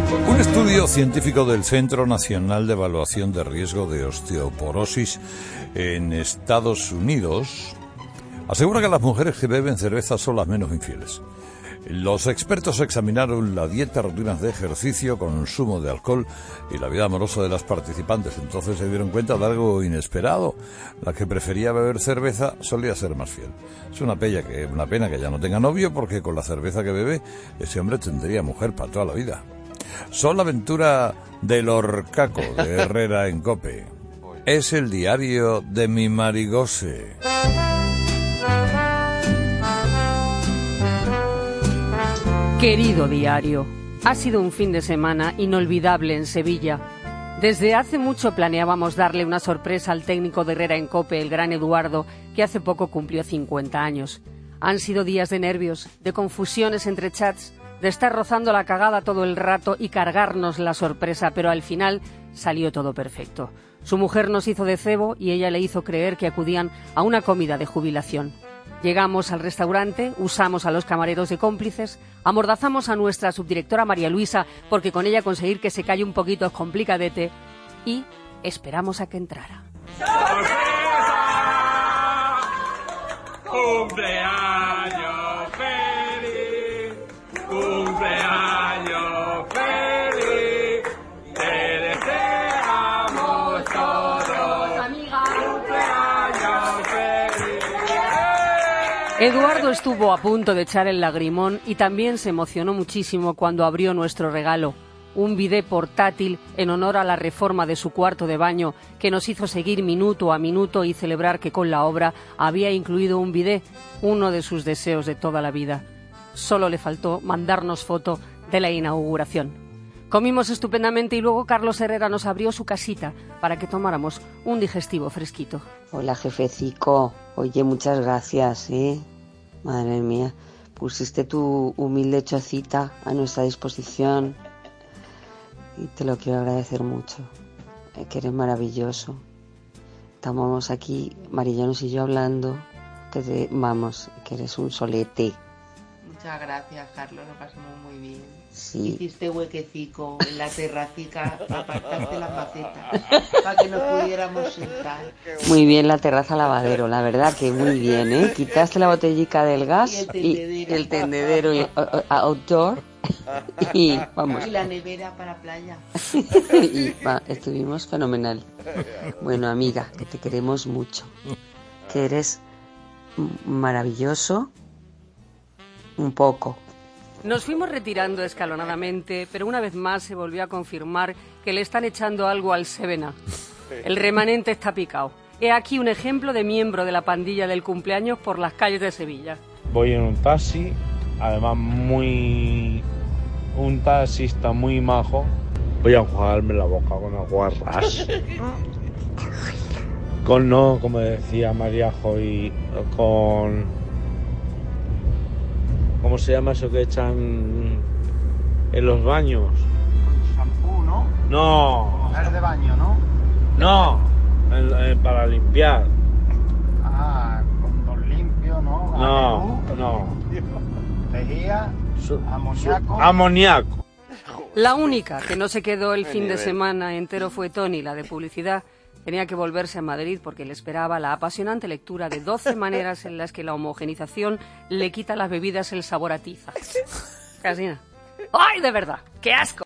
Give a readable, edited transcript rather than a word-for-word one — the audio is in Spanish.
Un estudio científico del Centro Nacional de Evaluación de Riesgo de Osteoporosis en Estados Unidos asegura que las mujeres que beben cerveza son las menos infieles. Los expertos examinaron la dieta, rutinas de ejercicio, consumo de alcohol y la vida amorosa de las participantes. Entonces se dieron cuenta de algo inesperado. La que prefería beber cerveza solía ser más fiel. Es una pena que ya no tenga novio, porque con la cerveza que bebe ese hombre tendría mujer para toda la vida. Son la aventura del Horcaco de Herrera en COPE. Es el diario de mi Marigose. Querido diario, ha sido un fin de semana inolvidable en Sevilla. Desde hace mucho planeábamos darle una sorpresa al técnico de Herrera en COPE, el gran Eduardo, que hace poco cumplió 50 años. Han sido días de nervios, de confusiones entre chats, de estar rozando la cagada todo el rato y cargarnos la sorpresa, pero al final salió todo perfecto. Su mujer nos hizo de cebo y ella le hizo creer que acudían a una comida de jubilación. Llegamos al restaurante, usamos a los camareros de cómplices, amordazamos a nuestra subdirectora María Luisa, porque con ella conseguir que se calle un poquito es complicadete, y esperamos a que entrara. ¡Cumpleaños feliz! ¡Cumpleaños feliz! ¡Te deseamos todos! ¡Cumpleaños feliz! Eduardo estuvo a punto de echar el lagrimón y también se emocionó muchísimo cuando abrió nuestro regalo, un bidé portátil en honor a la reforma de su cuarto de baño, que nos hizo seguir minuto a minuto y celebrar que con la obra había incluido un bidé, uno de sus deseos de toda la vida. Solo le faltó mandarnos foto de la inauguración. Comimos estupendamente y luego Carlos Herrera nos abrió su casita para que tomáramos un digestivo fresquito. Hola, jefecico. Oye, muchas gracias, ¿eh? Madre mía, pusiste tu humilde chocita a nuestra disposición y te lo quiero agradecer mucho. Que eres maravilloso. Estamos aquí, Marillanos y yo, hablando, que eres un solete. Muchas gracias, Carlos, lo pasamos muy bien. Sí. Hiciste huequecico en la terracica, apartaste las macetas para que nos pudiéramos sentar. Muy bien la terraza lavadero, la verdad que muy bien, ¿eh? Quitaste la botellica del gas y el tendedero y outdoor y vamos. Y la nevera para playa. Estuvimos fenomenal. Bueno, amiga, que te queremos mucho, que eres maravilloso, un poco. Nos fuimos retirando escalonadamente, pero una vez más se volvió a confirmar que le están echando algo al Sevena. El remanente está picado. He aquí un ejemplo de miembro de la pandilla del cumpleaños por las calles de Sevilla. Voy en un taxi, además un taxista muy majo. Voy a enjuagarme la boca con aguarras. Como decía María Joy, ¿cómo se llama eso que echan en los baños? Shampoo, ¿no? No. Gel de baño, ¿no? No, para limpiar. Ah, condón limpio, ¿no? No. Lejía, amoníaco. Amoníaco. La única que no se quedó el fin de semana entero fue Tony, la de publicidad. Tenía que volverse a Madrid porque le esperaba la apasionante lectura de 12 maneras en las que la homogenización le quita a las bebidas el sabor a tiza. Casi nada. ¡Ay, de verdad! ¡Qué asco!